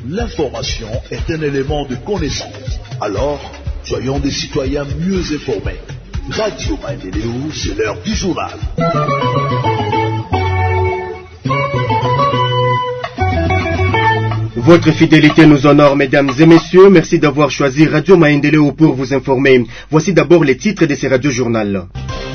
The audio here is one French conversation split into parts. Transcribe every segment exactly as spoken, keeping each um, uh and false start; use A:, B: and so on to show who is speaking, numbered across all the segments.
A: l'information est un élément de connaissance. Alors, soyons des citoyens mieux informés. Radio Maendeleo, c'est l'heure du journal.
B: Votre fidélité nous honore, mesdames et messieurs. Merci d'avoir choisi Radio Maendeleo pour vous informer. Voici d'abord les titres de ces radio-journal.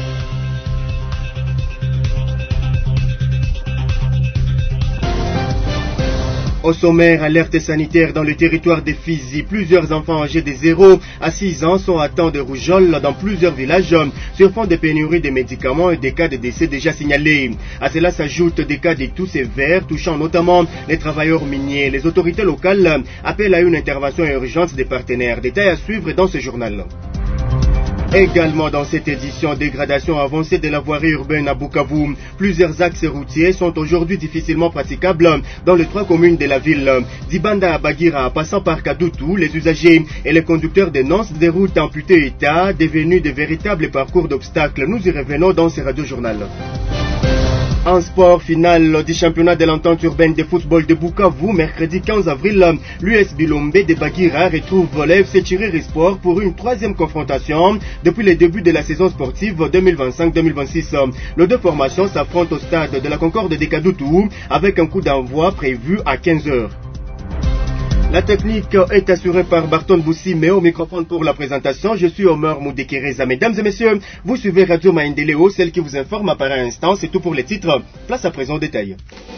B: Au sommaire, alerte sanitaire dans le territoire des Fizi. Plusieurs enfants âgés de zéro à six ans sont atteints de rougeole dans plusieurs villages sur fond de pénurie de médicaments et des cas de décès déjà signalés. À cela s'ajoutent des cas de toux sévères touchant notamment les travailleurs miniers. Les autorités locales appellent à une intervention urgente des partenaires. Détails à suivre dans ce journal. Également dans cette édition, dégradation avancée de la voirie urbaine à Bukavu. Plusieurs axes routiers sont aujourd'hui difficilement praticables dans les trois communes de la ville. D'Ibanda à Bagira, passant par Kadutu, les usagers et les conducteurs dénoncent des routes amputées état, devenues de véritables parcours d'obstacles. Nous y revenons dans ce radio-journal. En sport, finale du championnat de l'entente urbaine de football de Bukavu, mercredi quinze avril, l'U S Bilombe de Bagira retrouve l'F C Chiriri Sport pour une troisième confrontation depuis le début de la saison sportive deux mille vingt-cinq deux mille vingt-six. Les deux formations s'affrontent au stade de la Concorde de Kadutu avec un coup d'envoi prévu à quinze heures. La technique est assurée par Barton Boussi, mais au microphone pour la présentation, je suis Omer Moudekereza. Mesdames et messieurs, vous suivez Radio Maendeleo, celle qui vous informe à par instant. C'est tout pour les titres. Place à présent au détail.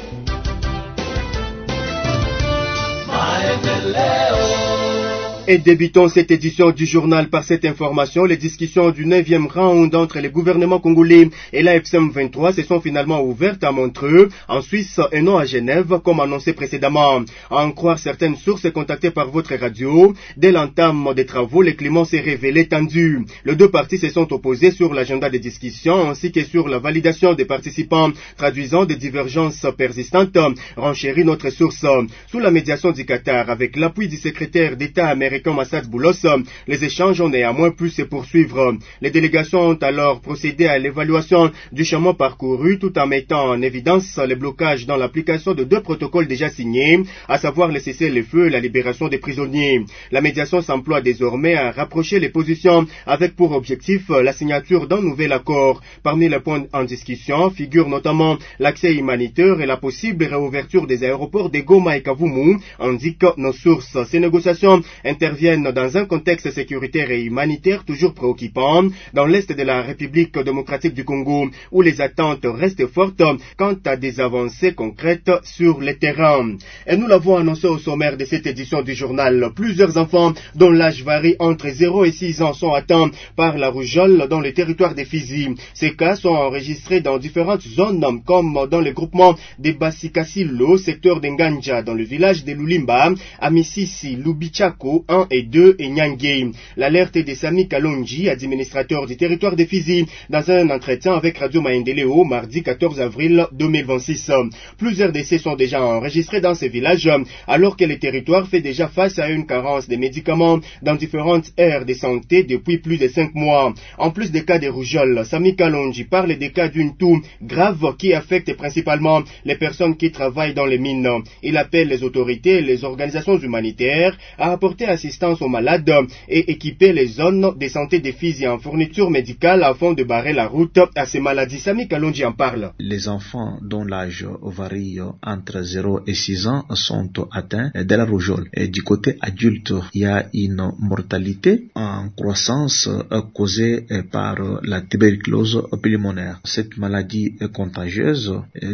B: Et débutons cette édition du journal par cette information. Les discussions du neuvième round entre les gouvernements congolais et l'A F C M vingt-trois se sont finalement ouvertes à Montreux, en Suisse et non à Genève, comme annoncé précédemment. À en croire certaines sources contactées par votre radio, dès l'entame des travaux, le climat s'est révélé tendu. Les deux parties se sont opposées sur l'agenda des discussions ainsi que sur la validation des participants, traduisant des divergences persistantes, renchérit notre source. Sous la médiation du Qatar, avec l'appui du secrétaire d'État américain Massad Boulos, les échanges ont néanmoins pu se poursuivre. Les délégations ont alors procédé à l'évaluation du chemin parcouru tout en mettant en évidence les blocages dans l'application de deux protocoles déjà signés, à savoir le cessez-le-feu et la libération des prisonniers. La médiation s'emploie désormais à rapprocher les positions avec pour objectif la signature d'un nouvel accord. Parmi les points en discussion figurent notamment l'accès humanitaire et la possible réouverture des aéroports de Goma et Kavumu, indiquent nos sources. Ces négociations interviennent dans un contexte sécuritaire et humanitaire toujours préoccupant dans l'est de la République démocratique du Congo, où les attentes restent fortes quant à des avancées concrètes sur le terrain. Et nous l'avons annoncé au sommaire de cette édition du journal. Plusieurs enfants dont l'âge varie entre zéro et six ans sont atteints par la rougeole dans le territoire des Fizi. Ces cas sont enregistrés dans différentes zones comme dans le groupement de Basikasilo, secteur d'Enganja, dans le village de Lulimba, Amisisi, Lubichako un et deux et Nyangé. L'alerte de Sami Kalonji, administrateur du territoire des Fizi, dans un entretien avec Radio Maendeleo mardi quatorze avril deux mille vingt-six. Plusieurs décès sont déjà enregistrés dans ces villages, alors que le territoire fait déjà face à une carence de médicaments dans différentes aires de santé depuis plus de cinq mois. En plus des cas de rougeole, Sami Kalonji parle des cas d'une toux grave qui affecte principalement les personnes qui travaillent dans les mines. Il appelle les autorités et les organisations humanitaires à apporter assistance aux malades et équiper les zones de santé des Fizi en fourniture médicale afin de barrer la route à ces maladies. Sami Kalonji en parle.
C: Les enfants dont l'âge varie entre zéro et six ans sont atteints de la rougeole. Et du côté adulte, il y a une mortalité en croissance causée par la tuberculose pulmonaire. Cette maladie contagieuse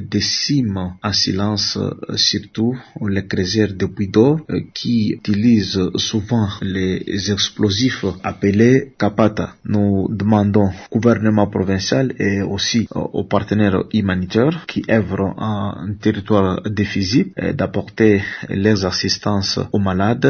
C: décime en silence surtout les créisières de puits d'eau qui utilisent souvent les explosifs appelés Kapata. Nous demandons au gouvernement provincial et aussi aux partenaires humanitaires qui œuvrent en territoire des Fizi d'apporter les assistances aux malades.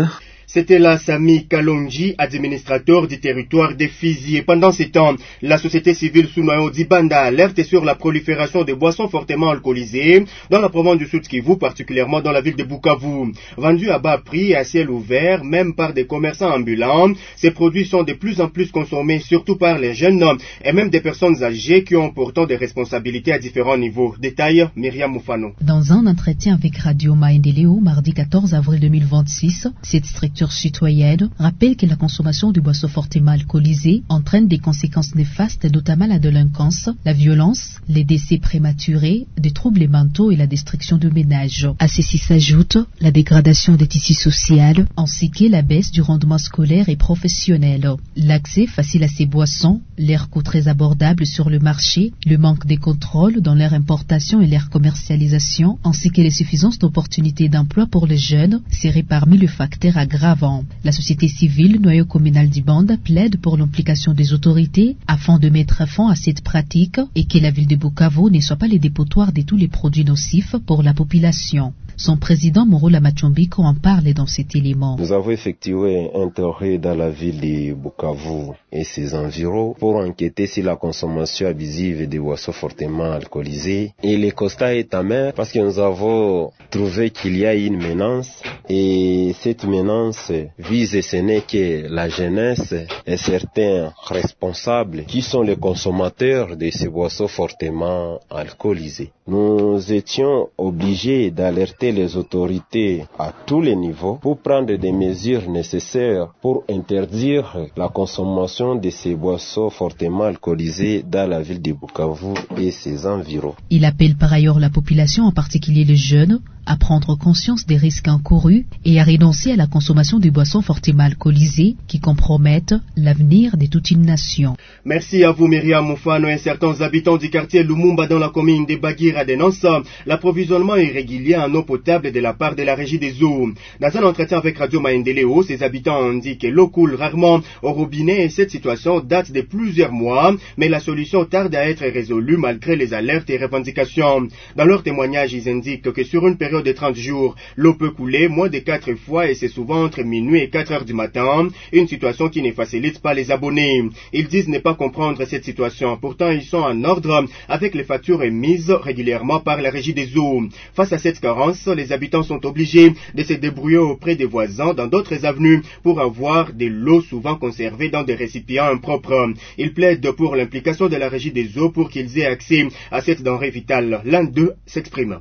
B: C'était là Sami Kalonji, administrateur du territoire des Fizi. Et pendant ces temps, la société civile sous noyau d'Ibanda alerte sur la prolifération de boissons fortement alcoolisées dans la province du Sud Kivu, particulièrement dans la ville de Bukavu. Vendus à bas prix et à ciel ouvert, même par des commerçants ambulants, ces produits sont de plus en plus consommés, surtout par les jeunes et même des personnes âgées qui ont pourtant des responsabilités à différents niveaux. Détail, Myriam Moufano.
D: Dans un entretien avec Radio Maendeleo, mardi quatorze avril deux mille vingt-six, cette structure citoyenne rappelle que la consommation de boissons fortement alcoolisées entraîne des conséquences néfastes, notamment la délinquance, la violence, les décès prématurés, des troubles mentaux et la destruction de ménages. À ceci s'ajoute la dégradation des tissus sociaux ainsi que la baisse du rendement scolaire et professionnel. L'accès facile à ces boissons, leur coût très abordable sur le marché, le manque de contrôle dans leur importation et leur commercialisation, ainsi que les suffisances d'opportunités d'emploi pour les jeunes seraient parmi les facteurs aggravants. La société civile, noyau communal d'Ibanda, plaide pour l'implication des autorités afin de mettre fin à cette pratique et que la ville de Bukavu ne soit pas le dépotoir de tous les produits nocifs pour la population. Son président Morola Machombiko en parle dans cet élément.
E: Nous avons effectué un tour dans la ville de Bukavu et ses environs pour enquêter sur la consommation abusive de boissons fortement alcoolisées. Et le constat est amer parce que nous avons trouvé qu'il y a une menace et cette menace vise ce n'est que la jeunesse et certains responsables qui sont les consommateurs de ces boissons fortement alcoolisées. Nous étions obligés d'alerter les autorités à tous les niveaux pour prendre des mesures nécessaires pour interdire la consommation de ces boissons fortement alcoolisées dans la ville de Bukavu et ses environs.
D: Il appelle par ailleurs la population, en particulier les jeunes, à prendre conscience des risques encourus et à renoncer à la consommation de boissons fortement alcoolisées qui compromettent l'avenir de toute une nation.
B: Merci à vous Myriam Moufano. Et certains habitants du quartier Lumumba dans la commune de Bagira dénoncent l'approvisionnement irrégulier en eau potable de la part de la régie des eaux. Dans un entretien avec Radio Maendeleo, ces habitants ont dit que l'eau coule rarement au robinet et cette situation date de plusieurs mois, mais la solution tarde à être résolue malgré les alertes et revendications. Dans leur témoignage, ils indiquent que sur une période de trente jours, l'eau peut couler moins de quatre fois et c'est souvent entre minuit et quatre heures du matin, une situation qui ne facilite pas les abonnés. Ils disent ne pas comprendre cette situation, pourtant ils sont en ordre avec les factures émises régulièrement par la régie des eaux. Face à cette carence, les habitants sont obligés de se débrouiller auprès des voisins dans d'autres avenues pour avoir de l'eau souvent conservée dans des récipients impropres. Ils plaident pour l'implication de la régie des eaux pour qu'ils aient accès à cette denrée vitale. L'un d'eux s'exprime.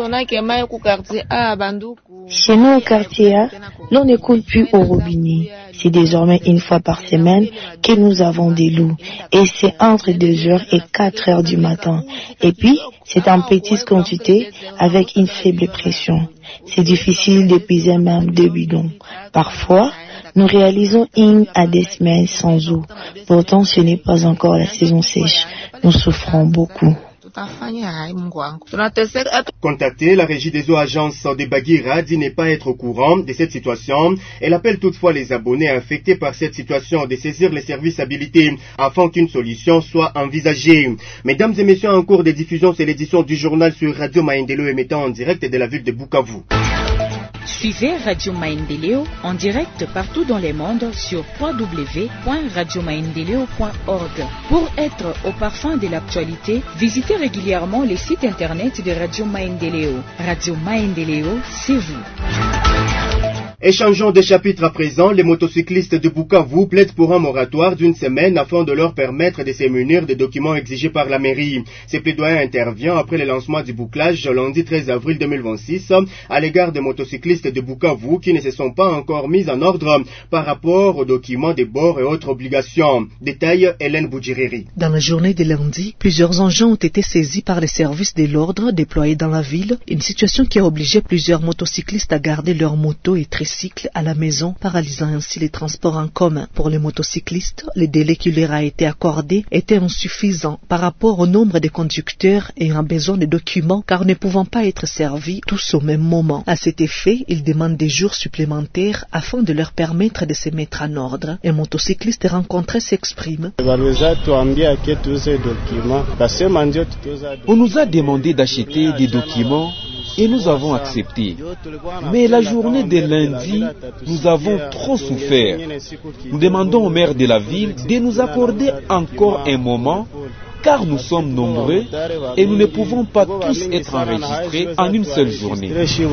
F: Chez nous au quartier A, l'eau ne coule plus au robinet. C'est désormais une fois par semaine que nous avons des loups. Et c'est entre deux heures et quatre heures du matin. Et puis, c'est en petites quantités avec une faible pression. C'est difficile d'épuiser même deux bidons. Parfois, nous réalisons une à des semaines sans eau. Pourtant, ce n'est pas encore la saison sèche. Nous souffrons beaucoup.
B: Contacter la régie des eaux agences de Bagira dit ne pas être au courant de cette situation. Elle appelle toutefois les abonnés affectés par cette situation de saisir les services habilités afin qu'une solution soit envisagée. Mesdames et messieurs, en cours de diffusion, c'est l'édition du journal sur Radio Maendeleo émettant en direct de la ville de Bukavu.
G: Suivez Radio Maendeleo en direct partout dans le monde sur w w w point radio maendeleo point org. Pour être au parfum de l'actualité, visitez régulièrement les sites internet de Radio Maendeleo. Radio Maendeleo, c'est vous.
B: Échangeons de chapitres à présent. Les motocyclistes de Bukavu plaident pour un moratoire d'une semaine afin de leur permettre de se munir des documents exigés par la mairie. Ces plaidoyers intervient après le lancement du bouclage lundi treize avril deux mille vingt-six à l'égard des motocyclistes de Bukavu qui ne se sont pas encore mis en ordre par rapport aux documents de bord et autres obligations. Détail, Hélène Boudjiriri.
H: Dans la journée de lundi, plusieurs engins ont été saisis par les services de l'ordre déployés dans la ville, une situation qui a obligé plusieurs motocyclistes à garder leurs motos et tricycles à la maison, paralysant ainsi les transports en commun. Pour les motocyclistes, le délai qui leur a été accordé était insuffisant par rapport au nombre de conducteurs ayant besoin de documents car ne pouvant pas être servis tous au même moment. À cet effet, ils demandent des jours supplémentaires afin de leur permettre de se mettre en ordre. Un motocycliste rencontré s'exprime.
I: On nous a demandé d'acheter des documents et nous avons accepté. Mais la journée de lundi, nous avons trop souffert. Nous demandons au maire de la ville de nous accorder encore un moment, car nous sommes nombreux et nous ne pouvons pas tous être enregistrés en une seule journée.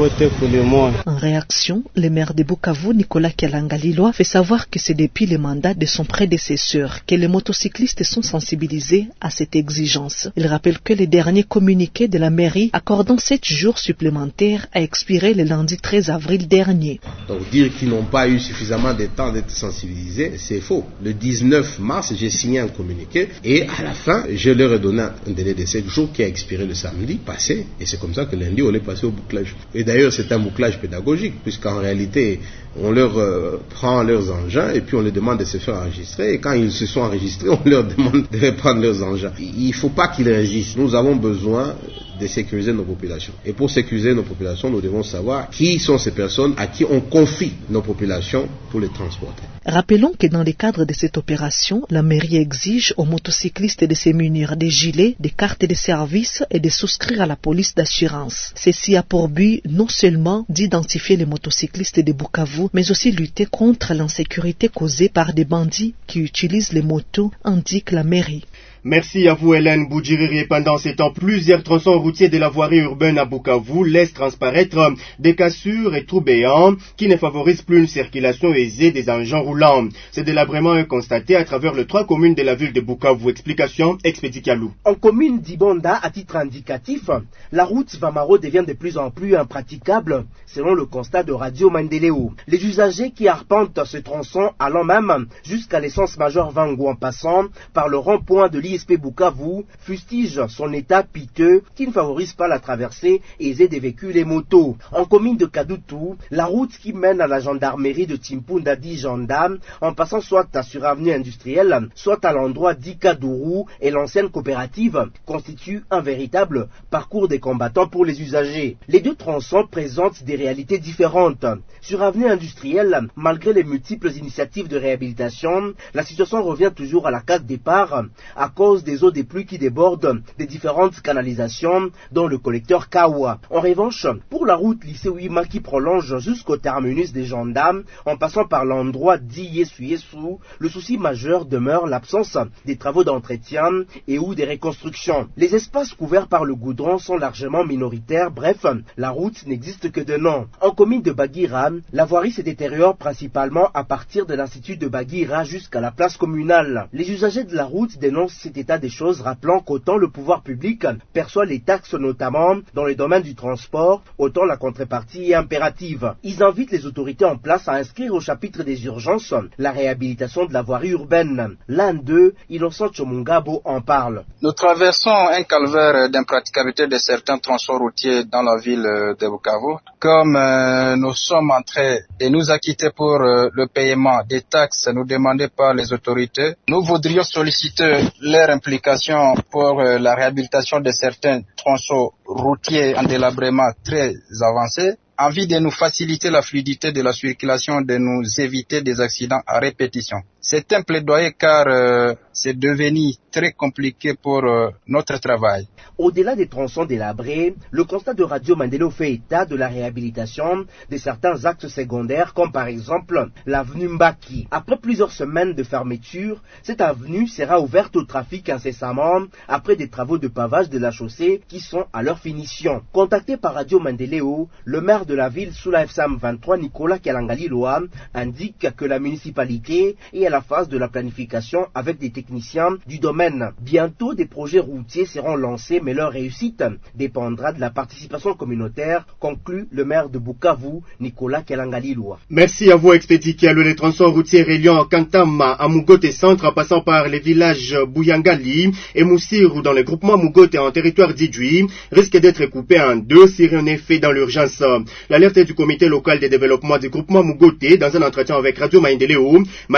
H: En réaction, le maire de Bukavu, Nicolas Kialangalilwa, fait savoir que c'est depuis le mandat de son prédécesseur que les motocyclistes sont sensibilisés à cette exigence. Il rappelle que le dernier communiqué de la mairie accordant sept jours supplémentaires a expiré le lundi treize avril dernier.
J: Donc dire qu'ils n'ont pas eu suffisamment de temps d'être sensibilisés, c'est faux. Le dix-neuf mars, j'ai signé un communiqué et à la fin, je leur ai donné un délai de sept jours qui a expiré le samedi passé, et c'est comme ça que lundi on est passé au bouclage. Et d'ailleurs c'est un bouclage pédagogique, puisqu'en réalité on leur euh, prend leurs engins et puis on leur demande de se faire enregistrer, et quand ils se sont enregistrés on leur demande de reprendre leurs engins. Il ne faut pas qu'ils résistent. Nous avons besoin de sécuriser nos populations, et pour sécuriser nos populations nous devons savoir qui sont ces personnes à qui on confie nos populations pour les transporter.
H: Rappelons que dans le cadre de cette opération, la mairie exige aux motocyclistes de se munir des gilets, des cartes de service et de souscrire à la police d'assurance. Ceci a pour but non seulement d'identifier les motocyclistes de Bukavu, mais aussi lutter contre l'insécurité causée par des bandits qui utilisent les motos, indique la mairie.
B: Merci à vous Hélène Boudjiriri. Pendant ces temps, plusieurs tronçons routiers de la voirie urbaine à Bukavu laissent transparaître des cassures et trous béants qui ne favorisent plus une circulation aisée des engins roulants. Ce délabrement est constaté à travers les trois communes de la ville de Bukavu. Explication, Expédit Kalou.
K: En commune d'Ibonda, à titre indicatif, la route Vamaro devient de plus en plus impraticable, selon le constat de Radio Maendeleo. Les usagers qui arpentent ce tronçon allant même jusqu'à l'essence Major Vango en passant par le rond-point de l'I S P Bukavu fustige son état piteux qui ne favorise pas la traversée aisée des véhicules et motos. En commune de Kadutu, la route qui mène à la gendarmerie de Timpunda dit gendarme en passant soit sur avenue industrielle, soit à l'endroit d'Ikadourou et l'ancienne coopérative constitue un véritable parcours des combattants pour les usagers. Les deux tronçons présentent des réalités différentes. Sur avenue industrielle, malgré les multiples initiatives de réhabilitation, la situation revient toujours à la case départ à cause des eaux des pluies qui débordent des différentes canalisations dont le collecteur Kawa. En revanche, pour la route lycée Ouima qui prolonge jusqu'au terminus des gendarmes en passant par l'endroit dit Yesu Yesu, le souci majeur demeure l'absence des travaux d'entretien et ou des reconstructions. Les espaces couverts par le goudron sont largement minoritaires, bref, la route n'existe que de nom. En commune de Bagira, la voirie se détériore principalement à partir de l'institut de Bagira jusqu'à la place communale. Les usagers de la route dénoncent cet état des choses, rappelant qu'autant le pouvoir public perçoit les taxes notamment dans le domaine du transport, autant la contrepartie est impérative. Ils invitent les autorités en place à inscrire au chapitre des urgences la réhabilitation de la voirie urbaine. L'un d'eux, Innocent Chomungabo, en parle.
L: Nous traversons un calvaire d'impraticabilité de certains tronçons routiers dans la ville de Bukavu. Comme euh, nous sommes en train de nous acquitter pour euh, le paiement des taxes nous demandées par les autorités, nous voudrions solliciter leur implication pour euh, la réhabilitation de certains tronçons routiers en délabrement très avancés, en vue de nous faciliter la fluidité de la circulation, de nous éviter des accidents à répétition. C'est un plaidoyer car euh, c'est devenu très compliqué pour euh, notre travail.
K: Au-delà des tronçons délabrés, le constat de Radio Maendeleo fait état de la réhabilitation de certains axes secondaires, comme par exemple l'avenue Mbaki. Après plusieurs semaines de fermeture, cette avenue sera ouverte au trafic incessamment après des travaux de pavage de la chaussée qui sont à leur finition. Contacté par Radio Maendeleo, le maire de la ville sous la F S A M vingt-trois, Nicolas Kialangalilwa, indique que la municipalité est à la phase de la planification avec des techniciens du domaine. Bientôt, des projets routiers seront lancés, mais leur réussite dépendra de la participation communautaire, conclut le maire de Bukavu, Nicolas Kialangalilwa.
B: Merci à vous, Expédit Kialou. Les tronçons routiers reliant Kantama à Mugote Centre, en passant par les villages Bouyangali et Moussirou dans le groupement Mugote en territoire d'Idjui, risquent d'être coupés en deux si rien n'est fait dans l'urgence. L'alerte du comité local de développement du groupement Mugote dans un entretien avec Radio Maendeleo, mardi quatorze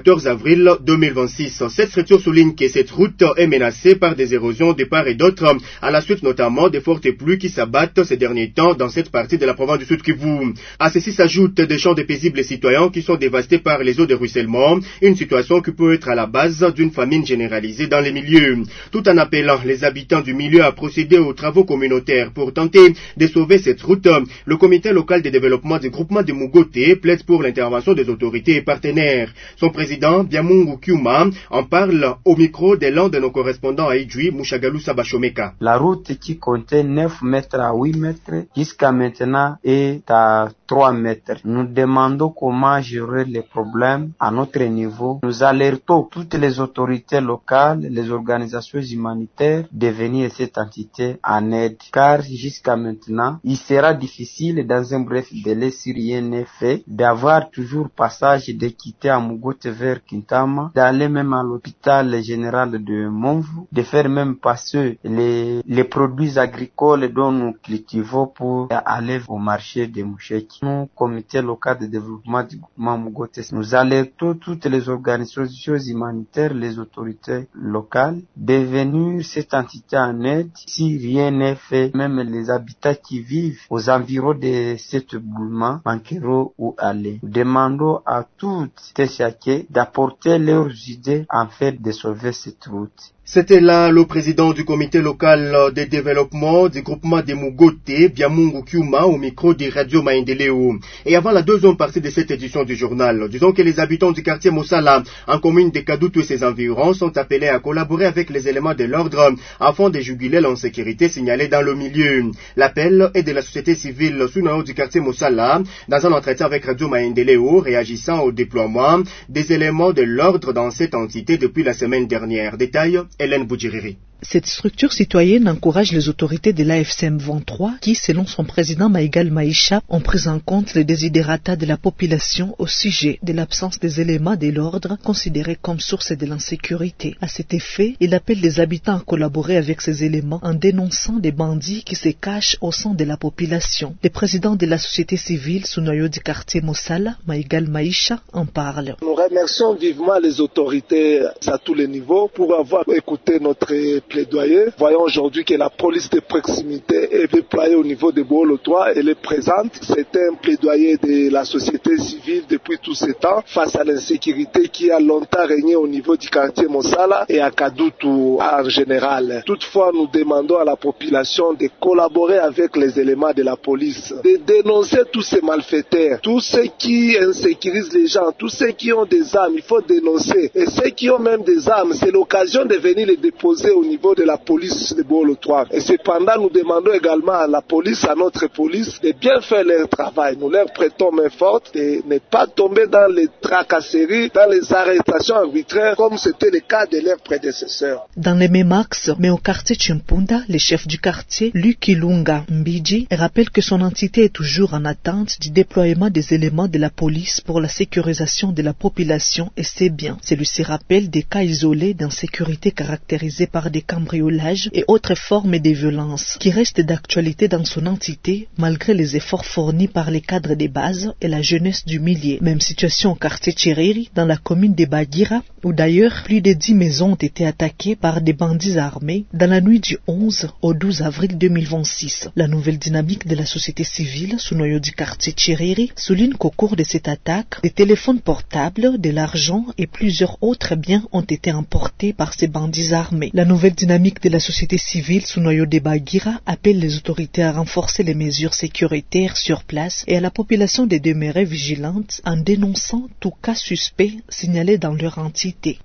B: quatorze avril deux mille vingt-six. Cette structure souligne que cette route est menacée par des érosions de part et d'autre, à la suite notamment des fortes pluies qui s'abattent ces derniers temps dans cette partie de la province du Sud Kivu. À ceci s'ajoutent des champs de paisibles citoyens qui sont dévastés par les eaux de ruissellement, une situation qui peut être à la base d'une famine généralisée dans les milieux. Tout en appelant les habitants du milieu à procéder aux travaux communautaires pour tenter de sauver cette route, le comité local de développement du groupement de Mugote plaide pour l'intervention des autorités et partenaires. Son président, Biamungu Kyuma, en parle au micro de l'un de nos correspondants à Idjui, Mushagalu Sabashomeka.
M: La route qui comptait neuf mètres à huit mètres, jusqu'à maintenant est à trois mètres. Nous demandons comment gérer les problèmes à notre niveau. Nous alertons toutes les autorités locales, les organisations humanitaires de venir cette entité en aide, car jusqu'à maintenant, il sera difficile dans un bref délai, si rien n'est fait, d'avoir toujours passage de quitter à Mugote vers Kintama, d'aller même à l'hôpital général de Monvu, de faire même passer les, les produits agricoles dont nous cultivons pour aller au marché de Moucheki. Nous, comité local de développement du groupement Mugote, nous alertons toutes les organisations humanitaires, les autorités locales, de venir cette entité en aide. Si rien n'est fait, même les habitants qui vivent aux environs de cet éboulement manqueront où aller. Nous demandons à toutes ces chacun d'apporter leurs idées en fait de sauver cette route.
B: C'était là le président du comité local de développement du groupement de Mugote, Biamungu Kyuma, au micro de Radio Maendeleo. Et avant la deuxième partie de cette édition du journal, disons que les habitants du quartier Mosala, en commune de Kadutu et ses environs, sont appelés à collaborer avec les éléments de l'ordre afin de juguler l'insécurité signalée dans le milieu. L'appel est de la société civile sous-noyau du quartier Mosala, dans un entretien avec Radio Maendeleo, réagissant au déploiement des éléments de l'ordre dans cette entité depuis la semaine dernière. Détail, Hélène Boudjiriri.
H: Cette structure citoyenne encourage les autorités de l'A F C M vingt-trois qui, selon son président Maïgal Maïcha, ont pris en compte les désiderata de la population au sujet de l'absence des éléments de l'ordre considérés comme source de l'insécurité. À cet effet, il appelle les habitants à collaborer avec ces éléments en dénonçant des bandits qui se cachent au sein de la population. Le président de la société civile sous noyau du quartier Mosala, Maïgal Maïcha, en parle.
N: Nous remercions vivement les autorités à tous les niveaux pour avoir écouté notre plaidoyer. Voyons aujourd'hui que la police de proximité est déployée au niveau de Boholo trois, elle est présente. C'est un plaidoyer de la société civile depuis tout ce temps face à l'insécurité qui a longtemps régné au niveau du quartier Mosala et à Kadutu en général. Toutefois, nous demandons à la population de collaborer avec les éléments de la police, de dénoncer tous ces malfaiteurs, tous ceux qui insécurisent les gens, tous ceux qui ont des armes, il faut dénoncer. Et ceux qui ont même des armes, c'est l'occasion de venir les déposer au niveau de la police de Boholo trois. Et cependant, nous demandons également à la police, à notre police, de bien faire leur travail. Nous leur prêtons main forte de ne pas tomber dans les tracasseries, dans les arrestations arbitraires, comme c'était le cas de leurs prédécesseurs.
H: Dans les mêmes axes, mais au quartier Chimpunda, le chef du quartier, Lukilunga Mbiji, rappelle que son entité est toujours en attente du déploiement des éléments de la police pour la sécurisation de la population et ses biens. Celui-ci rappelle des cas isolés d'insécurité caractérisés par des cambriolages et autres formes de violence qui restent d'actualité dans son entité malgré les efforts fournis par les cadres de base et la jeunesse du milieu. Même situation au quartier Chiriri, dans la commune de Bagira, où d'ailleurs plus de dix maisons ont été attaquées par des bandits armés dans la nuit du onze au douze avril deux mille vingt-six. La nouvelle dynamique de la société civile sous noyau du quartier Chiriri souligne qu'au cours de cette attaque, des téléphones portables, de l'argent et plusieurs autres biens ont été emportés par ces bandits armés. La nouvelle dynamique de la société civile sous noyau de Bagira appelle les autorités à renforcer les mesures sécuritaires sur place et à la population de demeurer vigilante en dénonçant tout cas suspect signalé dans leur entité.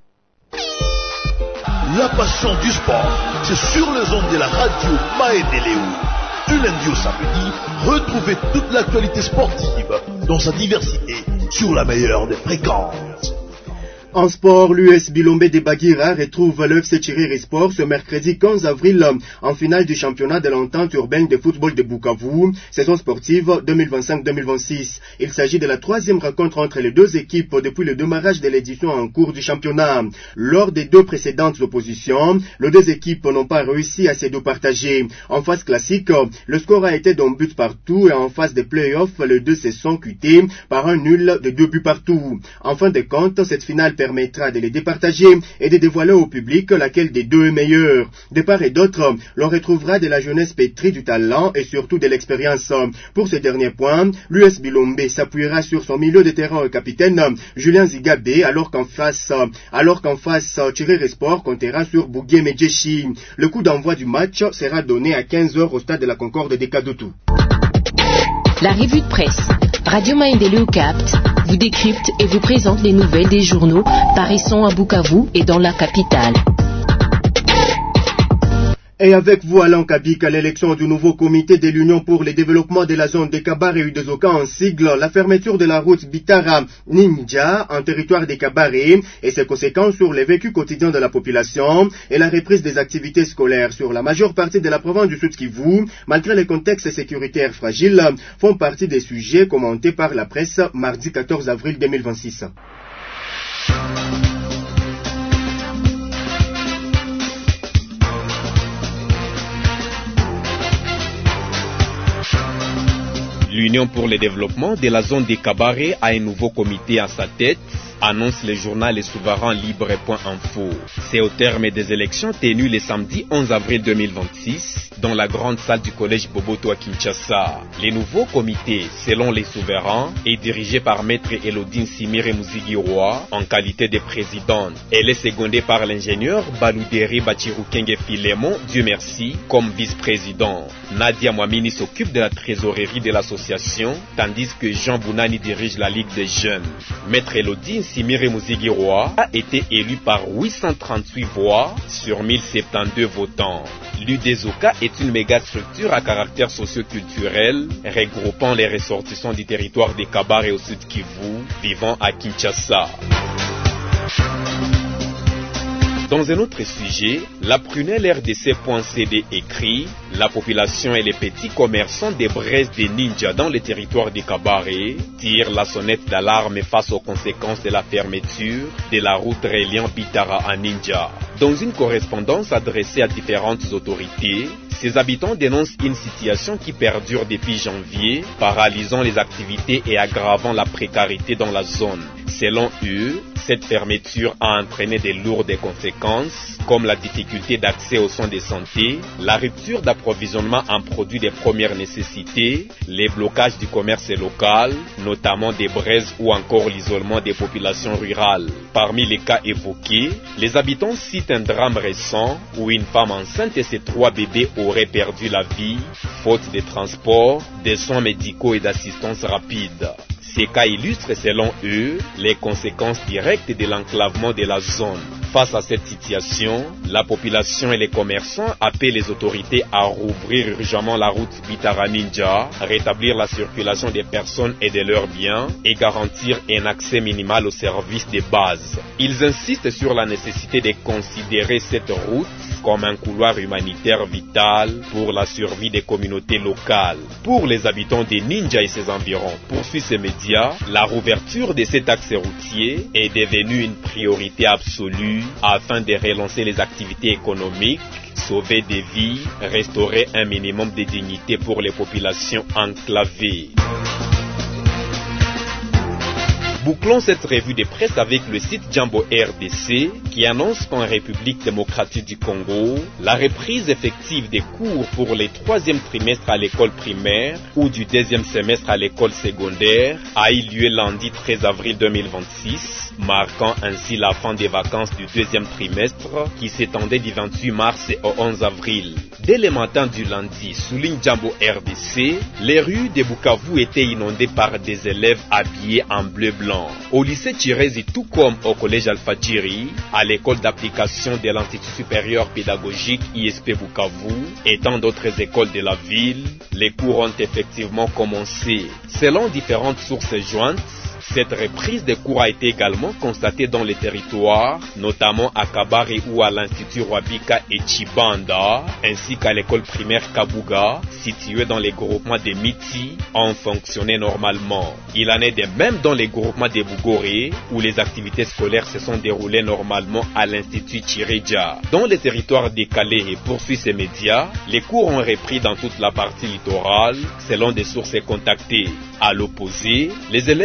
A: La passion du sport, c'est sur les ondes de la radio Maendeleo. Du lundi au samedi, retrouvez toute l'actualité sportive dans sa diversité sur la meilleure des fréquences.
B: En sport, l'U S Bilombe de Bagira retrouve le F C Chiriri Sport ce mercredi quinze avril en finale du championnat de l'entente urbaine de football de Bukavu, saison sportive deux mille vingt-cinq deux mille vingt-six. Il s'agit de la troisième rencontre entre les deux équipes depuis le démarrage de l'édition en cours du championnat. Lors des deux précédentes oppositions, les deux équipes n'ont pas réussi à se départager. En phase classique, le score a été d'un but partout et en phase de play-off, les deux se sont quittés par un nul de deux buts partout. En fin de compte, cette finale permettra de les départager et de dévoiler au public laquelle des deux est meilleure. De part et d'autre, l'on retrouvera de la jeunesse pétrie du talent et surtout de l'expérience. Pour ce dernier point, l'U S Bilombe s'appuiera sur son milieu de terrain capitaine Julien Zigabé, alors qu'en face, alors qu'en face, Thierry Sport comptera sur Bougué Medjeshi. Le coup d'envoi du match sera donné à quinze heures au stade de la Concorde des Kadoutou.
O: La revue de presse Radio Maendeleo capte, vous décrypte et vous présente les nouvelles des journaux paraissant à Bukavu et dans la capitale.
B: Et avec vous, Alain Kabik, à l'élection du nouveau comité de l'Union pour le développement de la zone de Kabare et Udezoka en sigle, la fermeture de la route Bitara Ninja en territoire de Kabare et ses conséquences sur les vécus quotidiens de la population et la reprise des activités scolaires sur la majeure partie de la province du Sud-Kivu, malgré les contextes sécuritaires fragiles, font partie des sujets commentés par la presse mardi quatorze avril deux mille vingt-six.
P: L'Union pour le développement de la zone des Kabare a un nouveau comité à sa tête, annonce le journal Le Souverain Libre.info. C'est au terme des élections tenues le samedi onze avril deux mille vingt-six dans la grande salle du collège Boboto à Kinshasa. Le nouveau comité, selon les souverains, est dirigé par Maître Elodine Simire Muzigiroa en qualité de présidente. Elle est secondée par l'ingénieur Balouderi Bachirukenge Filemon, Dieu merci, comme vice-président. Nadia Mwamini s'occupe de la trésorerie de l'association, tandis que Jean Bounani dirige la Ligue des jeunes. Maître Elodine Simire Muzigiroa a été élu par huit cent trente-huit voix sur mille soixante-douze votants. L'U D Z O K A est une méga structure à caractère socio-culturel regroupant les ressortissants du territoire de Kabare et au Sud Kivu vivant à Kinshasa. Dans un autre sujet, la prunelle R D C.C D écrit « La population et les petits commerçants des braises des ninjas dans les territoires de Kabare tirent la sonnette d'alarme face aux conséquences de la fermeture de la route reliant Bitara à Ninja. » Dans une correspondance adressée à différentes autorités, ces habitants dénoncent une situation qui perdure depuis janvier, paralysant les activités et aggravant la précarité dans la zone. Selon eux, cette fermeture a entraîné de lourdes conséquences, comme la difficulté d'accès aux soins de santé, la rupture d'approvisionnement en produits de première nécessité, les blocages du commerce local, notamment des braises ou encore l'isolement des populations rurales. Parmi les cas évoqués, les habitants citent un drame récent où une femme enceinte et ses trois bébés auraient perdu la vie, faute de transport, de soins médicaux et d'assistance rapide. Ces cas illustrent selon eux les conséquences directes de l'enclavement de la zone. Face à cette situation, la population et les commerçants appellent les autorités à rouvrir urgemment la route Bitara-Ninja, rétablir la circulation des personnes et de leurs biens et garantir un accès minimal aux services de base. Ils insistent sur la nécessité de considérer cette route comme un couloir humanitaire vital pour la survie des communautés locales. Pour les habitants des Ninja et ses environs, poursuit ces médias, la rouverture de cet axe routier est devenue une priorité absolue afin de relancer les activités économiques, sauver des vies, restaurer un minimum de dignité pour les populations enclavées. Bouclons cette revue de presse avec le site Jambo R D C qui annonce qu'en République démocratique du Congo, la reprise effective des cours pour les troisième trimestres à l'école primaire ou du deuxième semestre à l'école secondaire a eu lieu lundi treize avril deux mille vingt-six, marquant ainsi la fin des vacances du deuxième trimestre qui s'étendait du vingt-huit mars au onze avril. Dès le matin du lundi, souligne Jambo R D C, les rues de Bukavu étaient inondées par des élèves habillés en bleu-blanc. Au lycée Chirezi, tout comme au collège Alpha-Djiri, à l'école d'application de l'Institut supérieur pédagogique I S P Bukavu et tant d'autres écoles de la ville, les cours ont effectivement commencé. Selon différentes sources jointes, cette reprise des cours a été également constatée dans les territoires, notamment à Kabare ou à l'Institut Rwabika et Chibanda, ainsi qu'à l'école primaire Kabuga, située dans les groupements de Miti, ont fonctionné normalement. Il en est de même dans les groupements de Bugore, où les activités scolaires se sont déroulées normalement à l'Institut Chireja. Dans les territoires décalés et poursuit ces médias, les cours ont repris dans toute la partie littorale, selon des sources contactées. À l'opposé, les élèves enseignants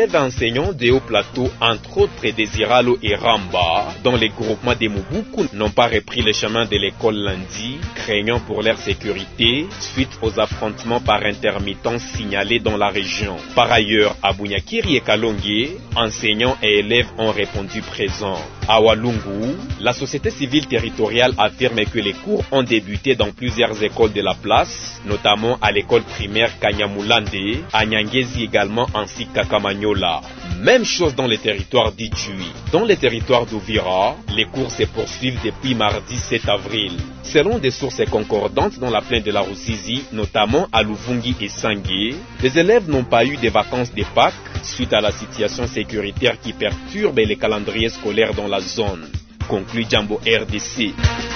P: enseignants des hauts plateaux, entre autres Désiralo et Ramba, dont les groupements des Mubuku n'ont pas repris le chemin de l'école lundi, craignant pour leur sécurité suite aux affrontements par intermittents signalés dans la région. Par ailleurs, à Bunyakiri et Kalonge, enseignants et élèves ont répondu présents. À Walungu, la société civile territoriale affirme que les cours ont débuté dans plusieurs écoles de la place, notamment à l'école primaire Kanyamulande, à Nyangezi également ainsi qu'à Kamanyola. Même chose dans les territoires d'Idjui. Dans les territoires d'Ouvira, les cours se poursuivent depuis mardi sept avril. Selon des sources concordantes dans la plaine de la Ruzizi, notamment à Luvungi et Sangé, les élèves n'ont pas eu de vacances de Pâques suite à la situation sécuritaire qui perturbe les calendriers scolaires dans la zone. Conclut Jambo R D C.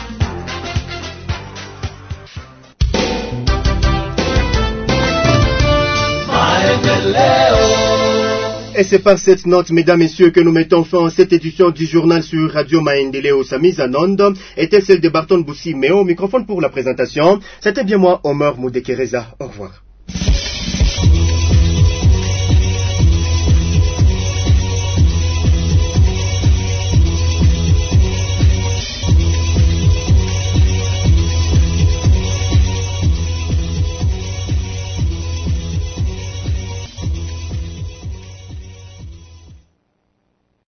B: Et c'est par cette note, mesdames, messieurs, que nous mettons fin à cette édition du journal sur Radio Maendeleo. Sa mise en onde était celle de Barton Boussi, mais au microphone pour la présentation, c'était bien moi, Omer Moudekereza. Au revoir.